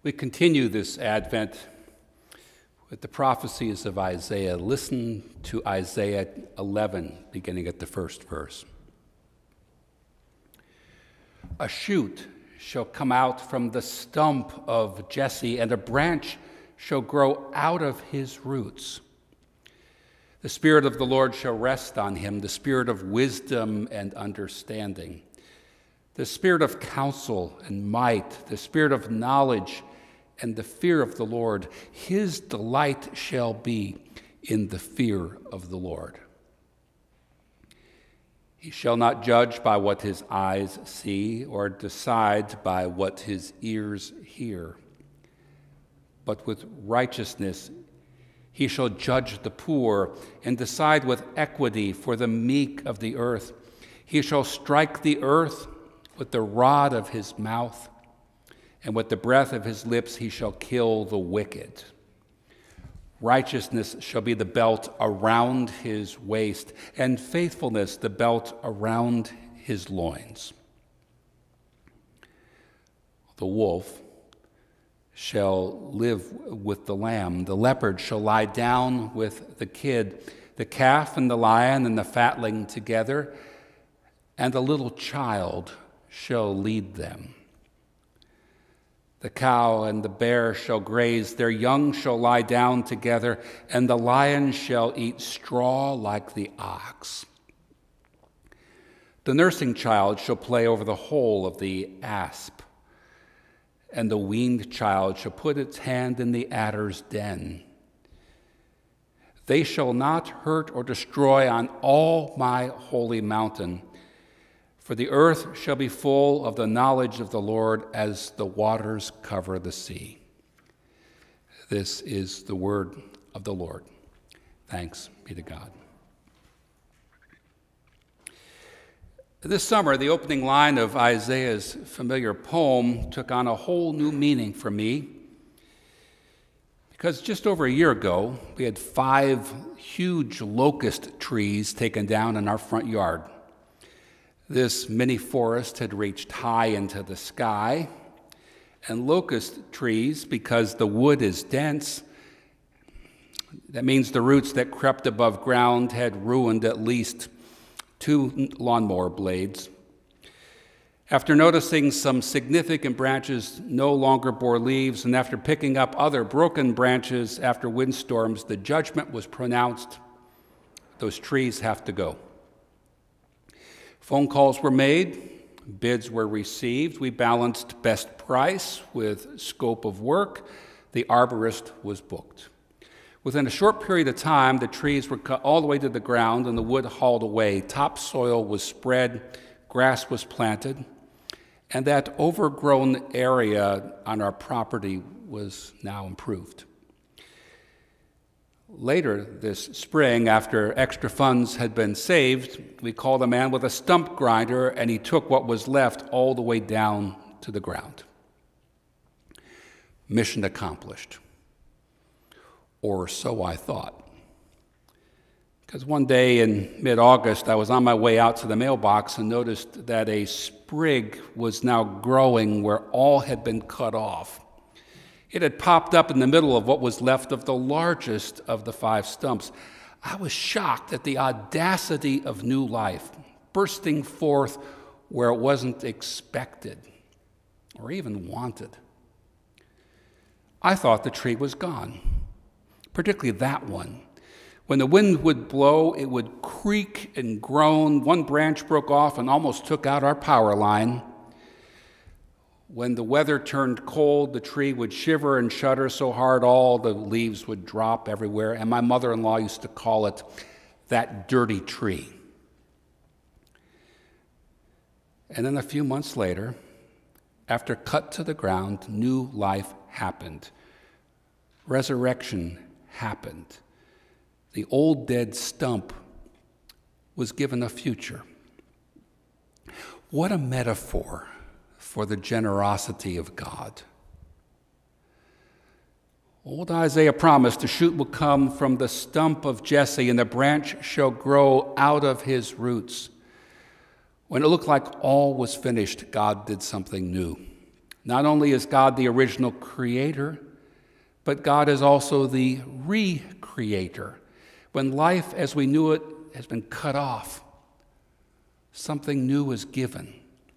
We continue this Advent with the prophecies of Isaiah. Listen to Isaiah 11, beginning at the first verse. A shoot shall come out from the stump of Jesse, and a branch shall grow out of his roots. The Spirit of the Lord shall rest on him, the Spirit of wisdom and understanding, the Spirit of counsel and might, the Spirit of knowledge and the fear of the Lord. His delight shall be in the fear of the Lord. He shall not judge by what his eyes see, or decide by what his ears hear. But with righteousness he shall judge the poor, and decide with equity for the meek of the earth. He shall strike the earth with the rod of his mouth, and with the breath of his lips he shall kill the wicked. Righteousness shall be the belt around his waist, and faithfulness the belt around his loins. The wolf shall live with the lamb. The leopard shall lie down with the kid. The calf and the lion and the fatling together, and the little child shall lead them. The cow and the bear shall graze, their young shall lie down together, and the lion shall eat straw like the ox. The nursing child shall play over the hole of the asp, and the weaned child shall put its hand in the adder's den. They shall not hurt or destroy on all my holy mountain, for the earth shall be full of the knowledge of the Lord as the waters cover the sea. This is the word of the Lord. Thanks be to God. This summer, the opening line of Isaiah's familiar poem took on a whole new meaning for me, because just over a year ago, we had 5 huge locust trees taken down in our front yard. This mini forest had reached high into the sky, and locust trees, because the wood is dense, that means the roots that crept above ground had ruined at least 2 lawnmower blades. After noticing some significant branches no longer bore leaves, and after picking up other broken branches after windstorms, the judgment was pronounced: those trees have to go. Phone calls were made, bids were received. We balanced best price with scope of work. The arborist was booked. Within a short period of time, the trees were cut all the way to the ground and the wood hauled away. Topsoil was spread, grass was planted, and that overgrown area on our property was now improved. Later this spring, after extra funds had been saved, we called a man with a stump grinder, and he took what was left all the way down to the ground. Mission accomplished. Or so I thought. Because one day in mid-August, I was on my way out to the mailbox and noticed that a sprig was now growing where all had been cut off. It had popped up in the middle of what was left of the largest of the 5 stumps. I was shocked at the audacity of new life, bursting forth where it wasn't expected or even wanted. I thought the tree was gone, particularly that one. When the wind would blow, it would creak and groan. One branch broke off and almost took out our power line. When the weather turned cold, the tree would shiver and shudder so hard all the leaves would drop everywhere, and my mother-in-law used to call it that dirty tree. And then a few months later, after cut to the ground, new life happened. Resurrection happened. The old dead stump was given a future. What a metaphor for the generosity of God. Old Isaiah promised a shoot will come from the stump of Jesse, and the branch shall grow out of his roots. When it looked like all was finished, God did something new. Not only is God the original creator, but God is also the recreator. When life as we knew it has been cut off, something new is given.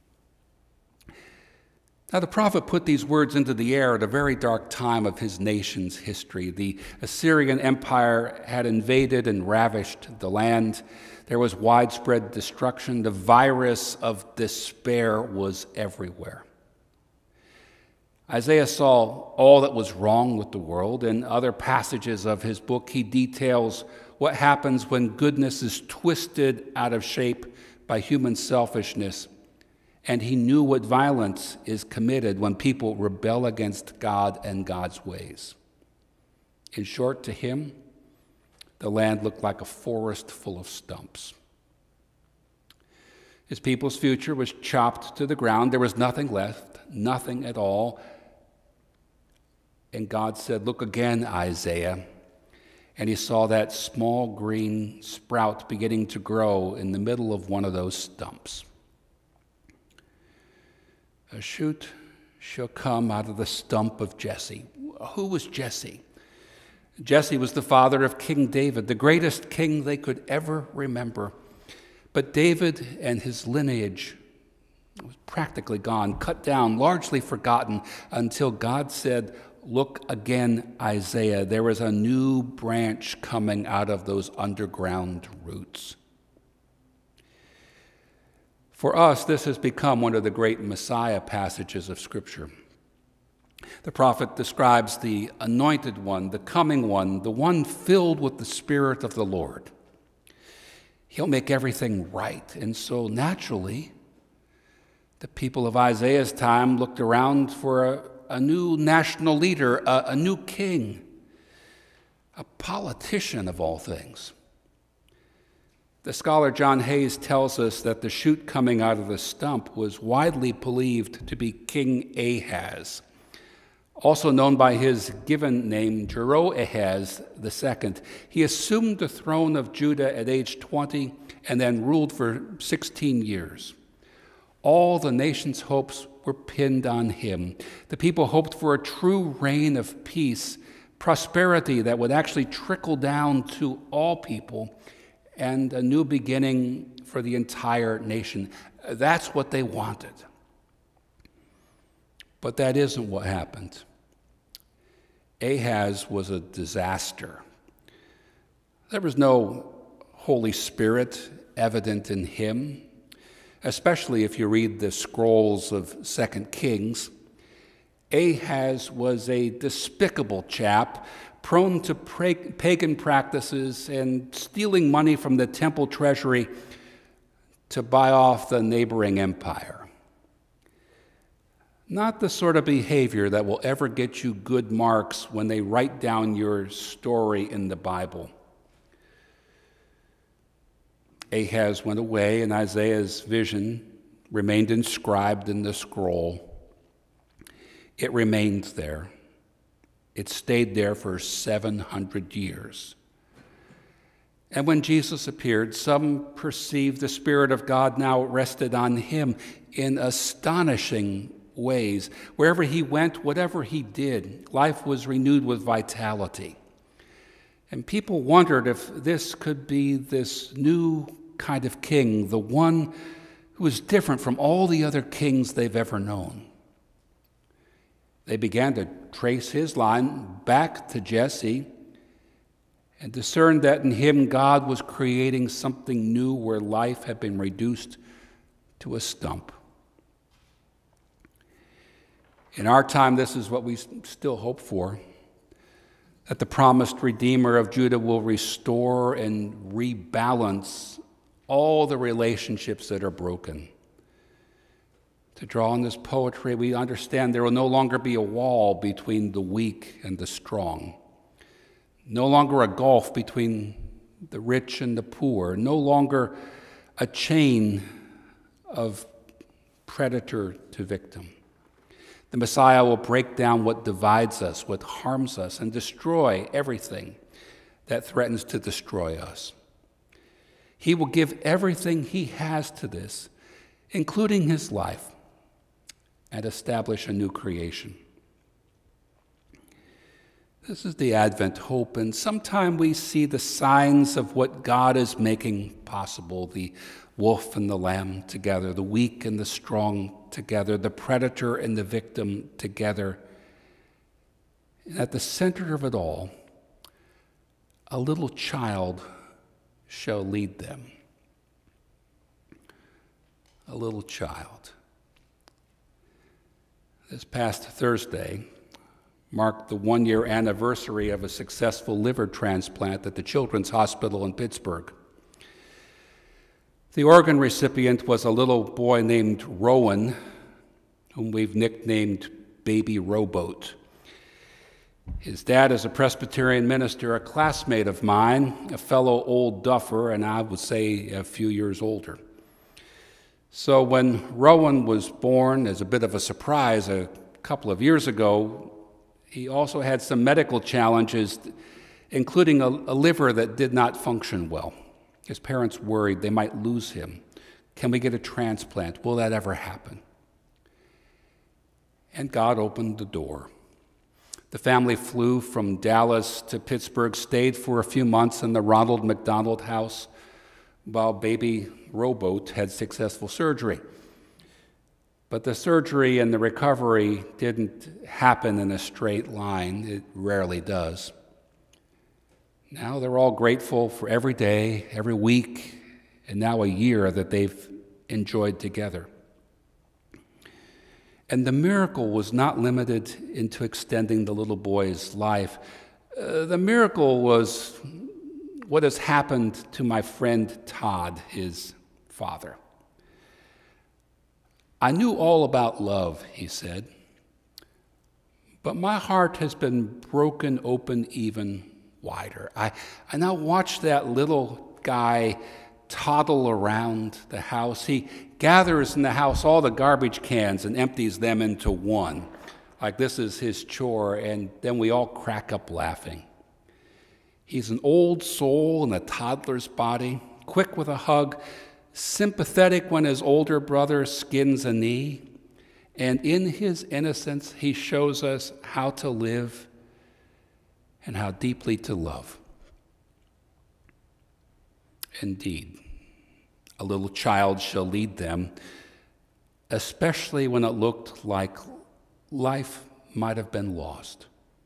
Now, the prophet put these words into the air at a very dark time of his nation's history. The Assyrian Empire had invaded and ravished the land. There was widespread destruction. The virus of despair was everywhere. Isaiah saw all that was wrong with the world. In other passages of his book, he details what happens when goodness is twisted out of shape by human selfishness. And he knew what violence is committed when people rebel against God and God's ways. In short, to him, the land looked like a forest full of stumps. His people's future was chopped to the ground. There was nothing left, nothing at all. And God said, "Look again, Isaiah." And he saw that small green sprout beginning to grow in the middle of one of those stumps. A shoot shall come out of the stump of Jesse. Who was Jesse? Jesse was the father of King David, the greatest king they could ever remember. But David and his lineage was practically gone, cut down, largely forgotten, until God said, "Look again, Isaiah. There is a new branch coming out of those underground roots." For us, this has become one of the great Messiah passages of Scripture. The prophet describes the anointed one, the coming one, the one filled with the Spirit of the Lord. He'll make everything right. And so naturally, the people of Isaiah's time looked around for a new national leader, a new king, a politician of all things. The scholar John Hayes tells us that the shoot coming out of the stump was widely believed to be King Ahaz, also known by his given name, Jehoahaz II. He assumed the throne of Judah at age 20 and then ruled for 16 years. All the nation's hopes were pinned on him. The people hoped for a true reign of peace, prosperity that would actually trickle down to all people, and a new beginning for the entire nation. That's what they wanted. But that isn't what happened. Ahaz was a disaster. There was no Holy Spirit evident in him, especially if you read the scrolls of 2 Kings. Ahaz was a despicable chap, prone to pagan practices and stealing money from the temple treasury to buy off the neighboring empire. Not the sort of behavior that will ever get you good marks when they write down your story in the Bible. Ahaz went away, and Isaiah's vision remained inscribed in the scroll. It remained there. It stayed there for 700 years. And when Jesus appeared, some perceived the Spirit of God now rested on him in astonishing ways. Wherever he went, whatever he did, life was renewed with vitality. And people wondered if this could be this new kind of king, the one who was different from all the other kings they've ever known. They began to trace his line back to Jesse and discerned that in him God was creating something new where life had been reduced to a stump. In our time, this is what we still hope for, that the promised Redeemer of Judah will restore and rebalance all the relationships that are broken. To draw on this poetry, we understand there will no longer be a wall between the weak and the strong, no longer a gulf between the rich and the poor, no longer a chain of predator to victim. The Messiah will break down what divides us, what harms us, and destroy everything that threatens to destroy us. He will give everything he has to this, including his life. and establish a new creation. This is the Advent hope, and sometime we see the signs of what God is making possible, the wolf and the lamb together, the weak and the strong together, the predator and the victim together. And at the center of it all, a little child shall lead them. A little child. This past Thursday marked the one-year anniversary of a successful liver transplant at the Children's Hospital in Pittsburgh. The organ recipient was a little boy named Rowan, whom we've nicknamed Baby Rowboat. His dad is a Presbyterian minister, a classmate of mine, a fellow old duffer, and I would say a few years older. So when Rowan was born, as a bit of a surprise a couple of years ago, he also had some medical challenges, including a liver that did not function well. His parents worried they might lose him. Can we get a transplant? Will that ever happen? And God opened the door. The family flew from Dallas to Pittsburgh, stayed for a few months in the Ronald McDonald House while baby Rowboat had successful surgery. But the surgery and the recovery didn't happen in a straight line. It rarely does. Now they're all grateful for every day, every week, and now a year that they've enjoyed together. And the miracle was not limited into extending the little boy's life. The miracle was what has happened to my friend Todd, his father. I knew all about love, he said, but my heart has been broken open even wider. I now watch that little guy toddle around the house. He gathers in the house all the garbage cans and empties them into one, like this is his chore, and then we all crack up laughing. He's an old soul in a toddler's body, quick with a hug, sympathetic when his older brother skins a knee, and in his innocence, he shows us how to live and how deeply to love. Indeed, a little child shall lead them, especially when it looked like life might have been lost.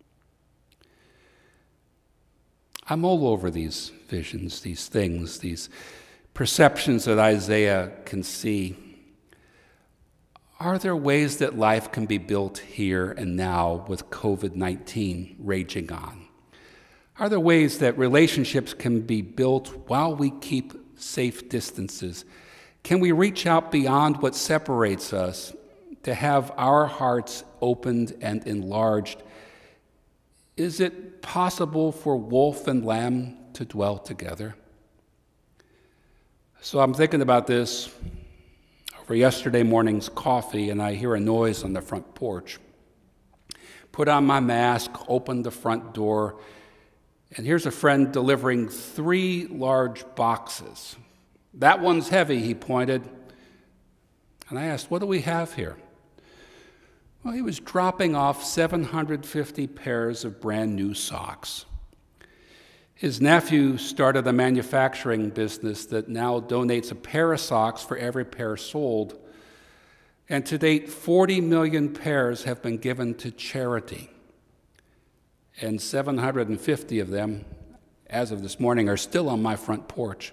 I'm all over these visions, these things, these perceptions that Isaiah can see. Are there ways that life can be built here and now with COVID-19 raging on? Are there ways that relationships can be built while we keep safe distances? Can we reach out beyond what separates us to have our hearts opened and enlarged? Is it possible for wolf and lamb to dwell together? So I'm thinking about this over yesterday morning's coffee, and I hear a noise on the front porch. Put on my mask, open the front door, and here's a friend delivering 3 large boxes. That one's heavy, he pointed. And I asked, what do we have here? Well, he was dropping off 750 pairs of brand new socks. His nephew started a manufacturing business that now donates a pair of socks for every pair sold. And to date, 40 million pairs have been given to charity. And 750 of them, as of this morning, are still on my front porch.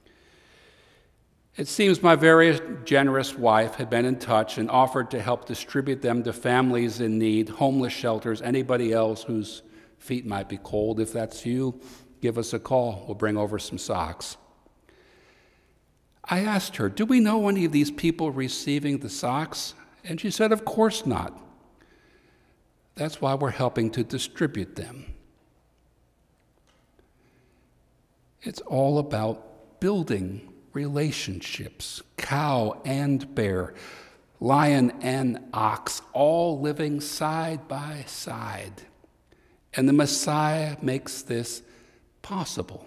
It seems my very generous wife had been in touch and offered to help distribute them to families in need, homeless shelters, anybody else whose feet might be cold. If that's you, give us a call. We'll bring over some socks. I asked her, do we know any of these people receiving the socks? And she said, of course not. That's why we're helping to distribute them. It's all about building relationships, cow and bear, lion and ox, all living side by side. And the Messiah makes this possible.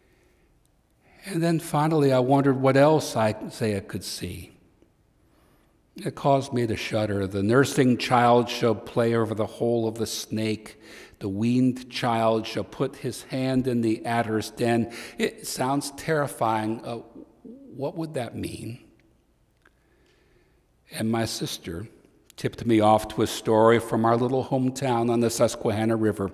And then finally, I wondered what else Isaiah could see. It caused me to shudder. The nursing child shall play over the hole of the snake. The weaned child shall put his hand in the adder's den. It sounds terrifying. What would that mean? And my sister tipped me off to a story from our little hometown on the Susquehanna River.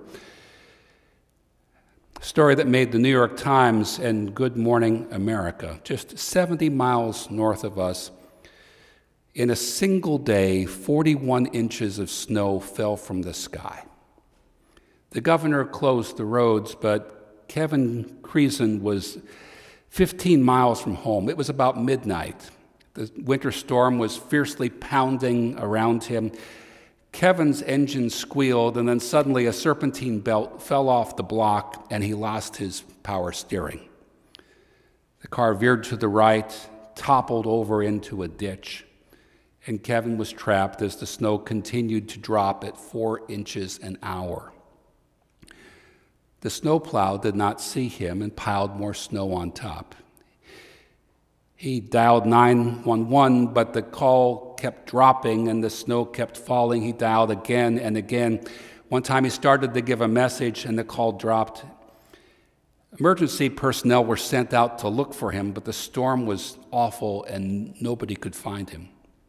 A story that made the New York Times and Good Morning America, just 70 miles north of us. In a single day, 41 inches of snow fell from the sky. The governor closed the roads, but Kevin Creason was 15 miles from home. It was about midnight. The winter storm was fiercely pounding around him. Kevin's engine squealed, and then suddenly a serpentine belt fell off the block, and he lost his power steering. The car veered to the right, toppled over into a ditch, and Kevin was trapped as the snow continued to drop at 4 inches an hour. The snowplow did not see him and piled more snow on top. He dialed 911, but the call kept dropping and the snow kept falling. He dialed again and again. One time he started to give a message and the call dropped. Emergency personnel were sent out to look for him, but the storm was awful and nobody could find him.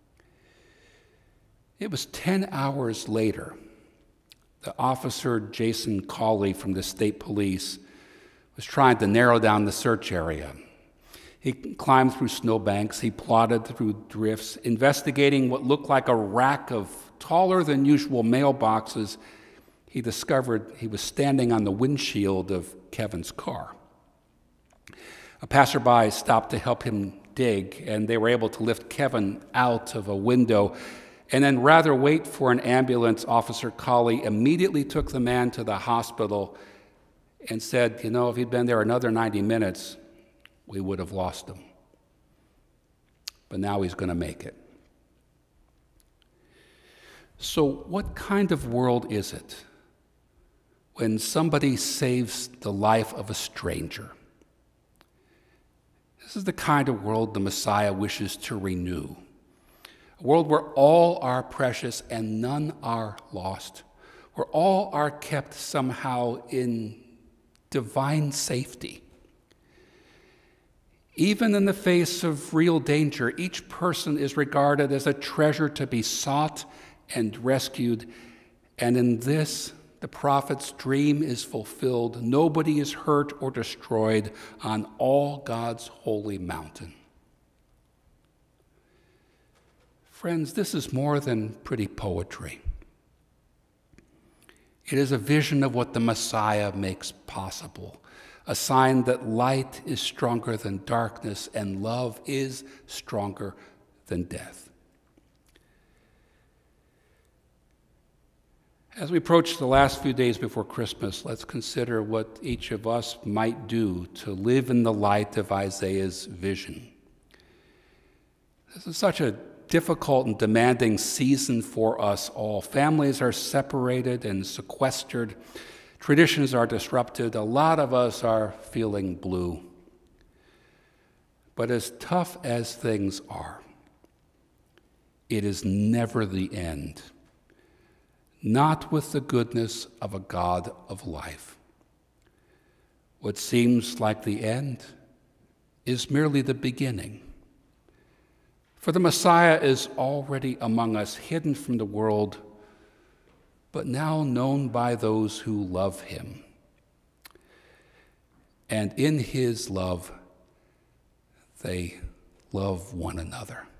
It was 10 hours later. The officer, Jason Cawley from the state police, was trying to narrow down the search area. He climbed through snowbanks, he plodded through drifts, investigating what looked like a rack of taller than usual mailboxes. He discovered he was standing on the windshield of Kevin's car. A passerby stopped to help him dig, and they were able to lift Kevin out of a window. And then rather wait for an ambulance, Officer Cawley immediately took the man to the hospital and said, if he'd been there another 90 minutes, we would have lost him. But now he's going to make it. So what kind of world is it when somebody saves the life of a stranger? This is the kind of world the Messiah wishes to renew. A world where all are precious and none are lost, where all are kept somehow in divine safety. Even in the face of real danger, each person is regarded as a treasure to be sought and rescued. And in this, the prophet's dream is fulfilled. Nobody is hurt or destroyed on all God's holy mountain. Friends, this is more than pretty poetry. It is a vision of what the Messiah makes possible, a sign that light is stronger than darkness and love is stronger than death. As we approach the last few days before Christmas, let's consider what each of us might do to live in the light of Isaiah's vision. This is such a difficult and demanding season for us all. Families are separated and sequestered. Traditions are disrupted. A lot of us are feeling blue. But as tough as things are, it is never the end. Not with the goodness of a God of life. What seems like the end is merely the beginning. For the Messiah is already among us, hidden from the world, but now known by those who love him. And in his love, they love one another.